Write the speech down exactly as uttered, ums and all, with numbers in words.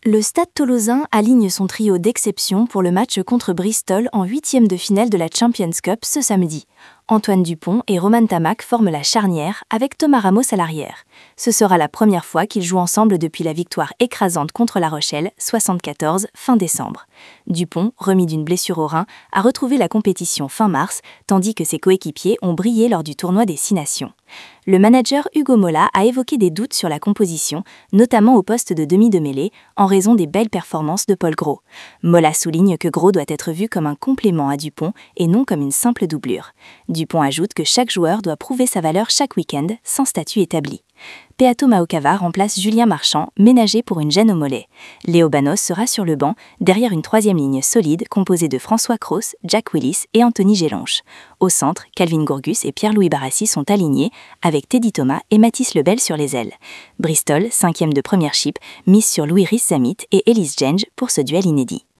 Le Stade Toulousain aligne son trio d'exception pour le match contre Bristol en huitième de finale de la Champions Cup ce samedi. Antoine Dupont et Roman Tamac forment la charnière avec Thomas Ramos à l'arrière. Ce sera la première fois qu'ils jouent ensemble depuis la victoire écrasante contre La Rochelle, soixante-quatorze, fin décembre. Dupont, remis d'une blessure au rein, a retrouvé la compétition fin mars, tandis que ses coéquipiers ont brillé lors du tournoi des Six Nations. Le manager Hugo Mola a évoqué des doutes sur la composition, notamment au poste de demi de mêlée, en raison des belles performances de Paul Gros. Mola souligne que Gros doit être vu comme un complément à Dupont et non comme une simple doublure. Dupont ajoute que chaque joueur doit prouver sa valeur chaque week-end, sans statut établi. Peato Maokava remplace Julien Marchand, ménagé pour une gêne au mollet. Léo Banos sera sur le banc, derrière une troisième ligne solide composée de François Cros, Jack Willis et Anthony Gélonche. Au centre, Calvin Gourgus et Pierre-Louis Barassi sont alignés, avec Teddy Thomas et Mathis Lebel sur les ailes. Bristol, cinquième de Premiership, mise sur Louis Rhys-Zammit et Ellis Genge pour ce duel inédit.